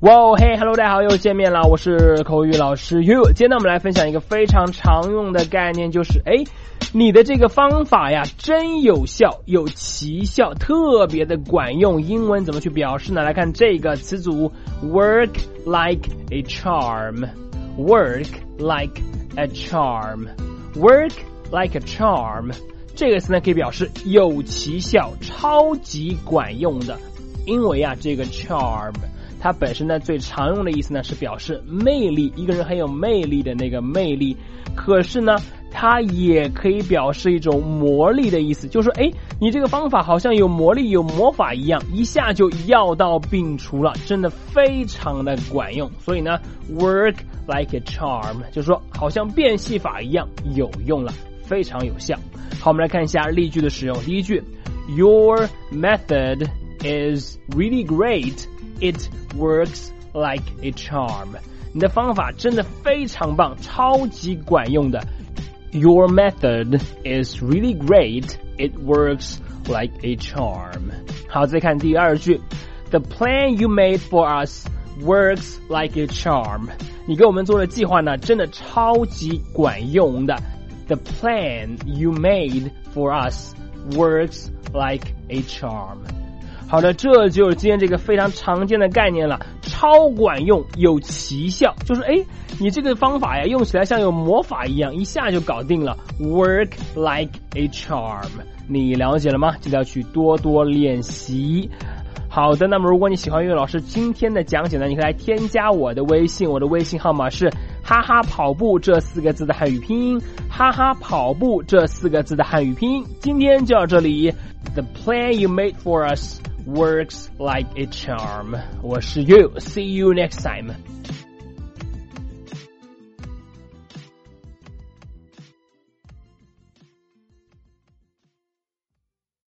哇嘿 ，Hello， 大家好，又见面了，我是口语老师 You。今天呢，我们来分享一个非常常用的概念，就是你的这个方法呀，真有效，有奇效，特别的管用。英文怎么去表示呢？来看这个词组 ，work like a charm。work like a charm。work like a charm。这个词呢，可以表示有奇效，超级管用的。因为啊，这个 charm。它本身呢最常用的意思呢是表示魅力，一个人很有魅力的那个魅力。可是呢它也可以表示一种魔力的意思，就是说你这个方法好像有魔力有魔法一样，一下就药到病除了，真的非常的管用。所以呢 work like a charm 就是说好像变戏法一样有用了，非常有效。好，我们来看一下例句的使用。第一句 Your method is really great.It works like a charm. 你的方法真的非常棒，超级管用的。Your method is really great. It works like a charm. 好，再看第二句。The plan you made for us works like a charm. 你给我们做的计划呢，真的超级管用的。The plan you made for us works like a charm.好的，这就是今天这个非常常见的概念了，超管用，有奇效，就是你这个方法呀，用起来像有魔法一样，一下就搞定了。Work like a charm， 你了解了吗？记得要去多多练习。好的，那么如果你喜欢岳老师今天的讲解呢，你可以来添加我的微信，我的微信号码是哈哈跑步这4个字的汉语拼音，哈哈跑步这4个字的汉语拼音。今天就到这里。The plan you made for us works like a charm. 我是 You. See you next time.